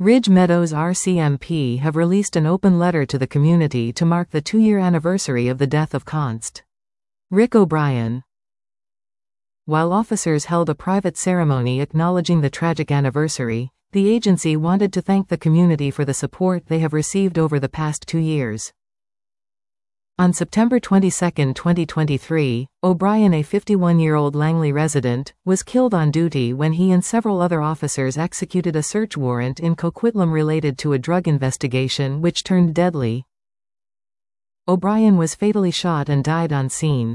Ridge Meadows RCMP have released an open letter to the community to mark the 2-year anniversary of the death of Const. Rick O'Brien. While officers held a private ceremony acknowledging the tragic anniversary, the agency wanted to thank the community for the support they have received over the past 2 years. On September 22, 2023, O'Brien, a 51-year-old Langley resident, was killed on duty when he and several other officers executed a search warrant in Coquitlam related to a drug investigation which turned deadly. O'Brien was fatally shot and died on scene.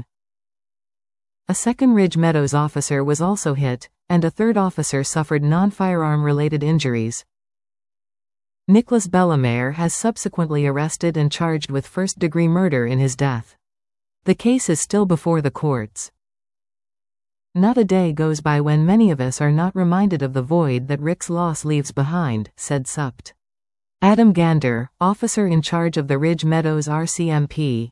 A second Ridge Meadows officer was also hit, and a third officer suffered non-firearm-related injuries. Nicholas Bellemare has subsequently arrested and charged with first-degree murder in his death. The case is still before the courts. Not a day goes by when many of us are not reminded of the void that Rick's loss leaves behind, said Supt. Adam Gander, officer in charge of the Ridge Meadows RCMP.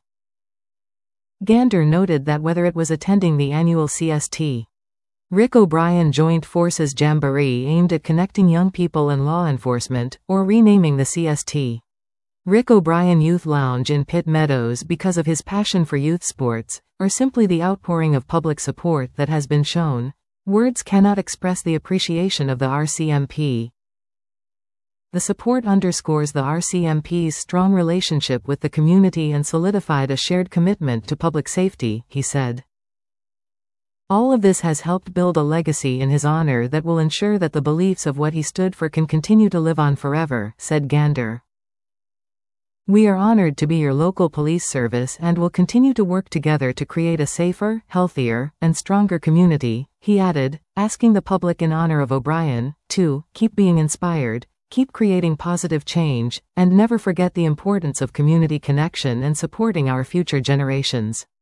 Gander noted that whether it was attending the annual CST. Rick O'Brien Joint Forces Jamboree aimed at connecting young people and law enforcement, or renaming the CST. Rick O'Brien Youth Lounge in Pitt Meadows because of his passion for youth sports, or simply the outpouring of public support that has been shown. Words cannot express the appreciation of the RCMP. The support underscores the RCMP's strong relationship with the community and solidified a shared commitment to public safety, he said. All of this has helped build a legacy in his honor that will ensure that the beliefs of what he stood for can continue to live on forever, said Gander. We are honored to be your local police service and will continue to work together to create a safer, healthier, and stronger community, he added, asking the public in honor of O'Brien to keep being inspired, keep creating positive change, and never forget the importance of community connection and supporting our future generations.